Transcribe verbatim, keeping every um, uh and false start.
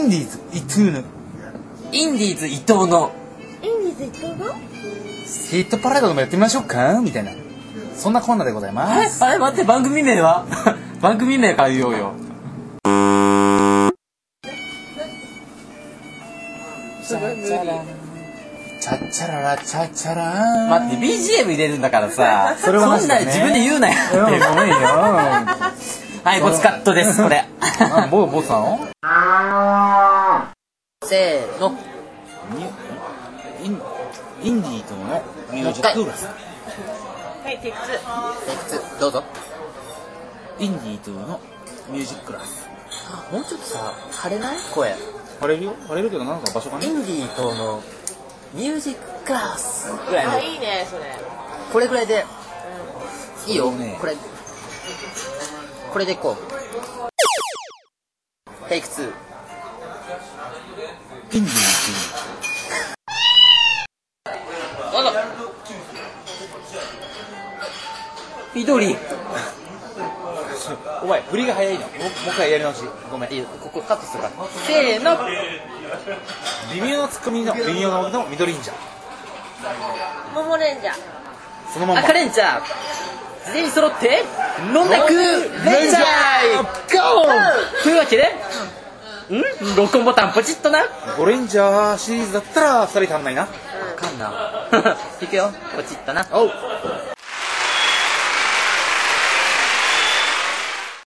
ンディーズ伊藤のインディーズ伊藤のインディーズ伊藤のヒットパレードでもやってみましょうかみたいな、そんなコーナーでございます。 あれ待って、番組名は番組名から言おうよ。 チャチャラチャチャララチャチャラ待って ビージーエム 入れるんだからさ、 それはマジでねそんな自分で言うなよごめんよはい、ボツカットですこれ。 あ、ボボツなの？ せーの、 インインディーとのミュージッククラス。 はいテイクツー。 テイクツーどうぞ。 インディーとのミュージッククラス。 もうちょっとさ、張れない声。 晴れるよ、晴れるけどなんか場所がね。 インディーとのミュージッククラスぐらいの、 あいいねそれ。 これぐらいでいいよ、 ね、 これこれでいこう。テイクツー。 インディーどうぞ。緑。 お前振りが早いの。もうもう一回やり直し。ごめん。 いいよ、ここカットするから。せーの。 微妙なツッコミの微妙な俺の緑忍者。 モモレンジャー。 そのまんま。 赤レンジャー。全員揃って飲んだくレンジャーゴー。というわけで、ん？録音ボタンポチッとな。 ゴレンジャーシリーズだったらふたり足んないな。 わかんな。いくよ、ポチッとな。 おう。